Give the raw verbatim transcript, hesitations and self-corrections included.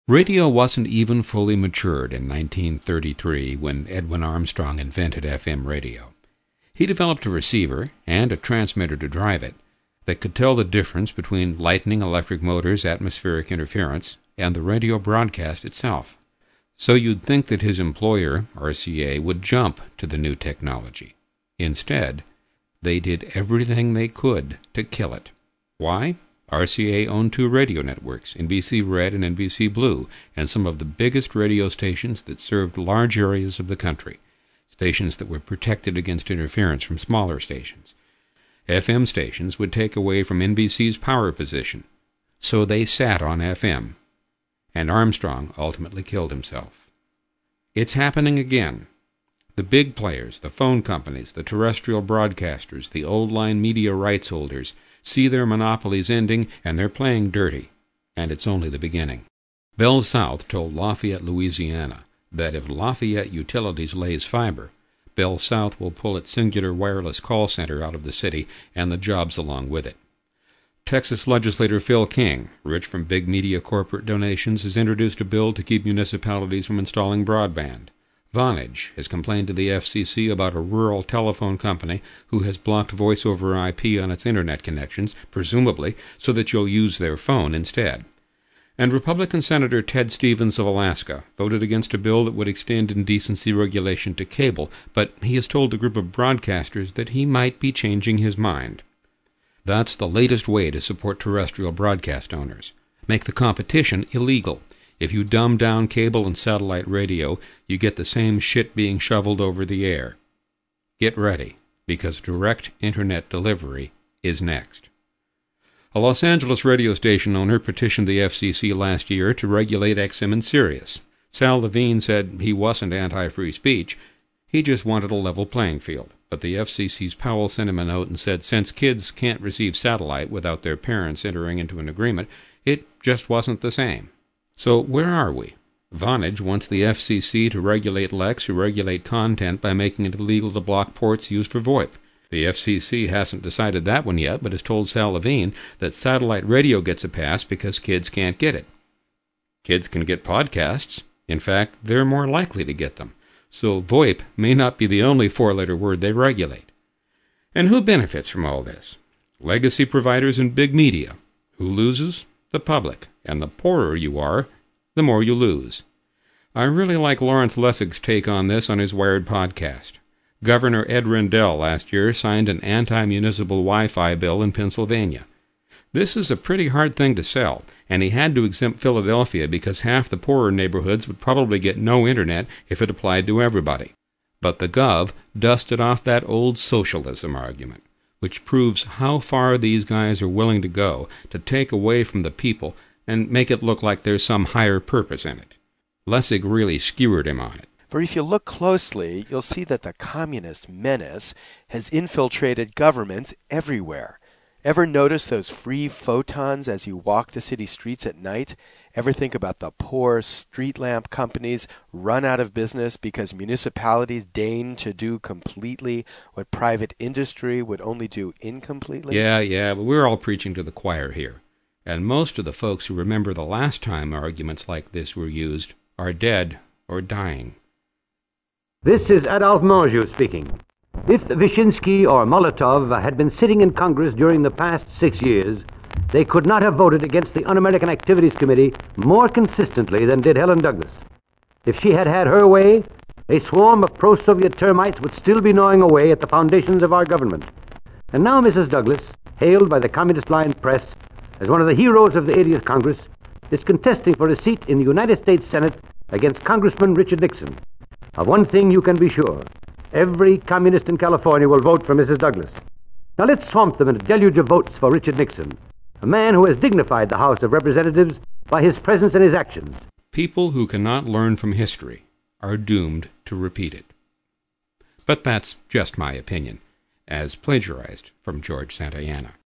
Radio wasn't even fully matured in nineteen thirty-three when Edwin Armstrong invented F M radio. He developed a receiver and a transmitter to drive it that could tell the difference between Lightning electric motors' atmospheric interference and the radio broadcast itself. So you'd think that his employer, R C A, would jump to the new technology. Instead, they did everything they could to kill it. Why? R C A owned two radio networks, N B C Red and N B C Blue, and some of the biggest radio stations that served large areas of the country, stations that were protected against interference from smaller stations. F M stations would take away from N B C's power position, so they sat on F M, and Armstrong ultimately killed himself. It's happening again. The big players, the phone companies, the terrestrial broadcasters, the old-line media rights holders, see their monopolies ending, and they're playing dirty. And it's only the beginning. Bell South told Lafayette, Louisiana, that if Lafayette Utilities lays fiber, Bell South will pull its Singular Wireless call center out of the city and the jobs along with it. Texas legislator Phil King, rich from big media corporate donations, has introduced a bill to keep municipalities from installing broadband. Vonage has complained to the F C C about a rural telephone company who has blocked voice over I P on its internet connections, presumably so that you'll use their phone instead. And Republican Senator Ted Stevens of Alaska voted against a bill that would extend indecency regulation to cable, but he has told a group of broadcasters that he might be changing his mind. That's the latest way to support terrestrial broadcast owners. Make the competition illegal. If you dumb down cable and satellite radio, you get the same shit being shoveled over the air. Get ready, because direct internet delivery is next. A Los Angeles radio station owner petitioned the F C C last year to regulate X M and Sirius. Sal Levine said he wasn't anti-free speech, he just wanted a level playing field. But the F C C's Powell sent him a note and said since kids can't receive satellite without their parents entering into an agreement, it just wasn't the same. So where are we? Vonage wants the F C C to regulate Lex, who regulate content by making it illegal to block ports used for VoIP. The F C C hasn't decided that one yet, but has told Sal Levine that satellite radio gets a pass because kids can't get it. Kids can get podcasts. In fact, they're more likely to get them. So VoIP may not be the only four-letter word they regulate. And who benefits from all this? Legacy providers and big media. Who loses? The public. And the poorer you are, the more you lose. I really like Lawrence Lessig's take on this on his Wired podcast. Governor Ed Rendell last year signed an anti-municipal Wi-Fi bill in Pennsylvania. This is a pretty hard thing to sell, and he had to exempt Philadelphia because half the poorer neighborhoods would probably get no internet if it applied to everybody. But the Gov dusted off that old socialism argument, which proves how far these guys are willing to go to take away from the people and make it look like there's some higher purpose in it. Lessig really skewered him on it. For if you look closely, you'll see that the communist menace has infiltrated governments everywhere. Ever notice those free photons as you walk the city streets at night? Ever think about the poor street lamp companies run out of business because municipalities deign to do completely what private industry would only do incompletely? Yeah, yeah, but we're all preaching to the choir here. And most of the folks who remember the last time arguments like this were used are dead or dying. This is Adolphe Menjou speaking. If Vyshinsky or Molotov had been sitting in Congress during the past six years, they could not have voted against the Un-American Activities Committee more consistently than did Helen Douglas. If she had had her way, a swarm of pro-Soviet termites would still be gnawing away at the foundations of our government. And now Missus Douglas, hailed by the Communist Line press as one of the heroes of the eightieth Congress, is contesting for a seat in the United States Senate against Congressman Richard Nixon. Of one thing you can be sure. Every communist in California will vote for Missus Douglas. Now let's swamp them in a deluge of votes for Richard Nixon, a man who has dignified the House of Representatives by his presence and his actions. People who cannot learn from history are doomed to repeat it. But that's just my opinion, as plagiarized from George Santayana.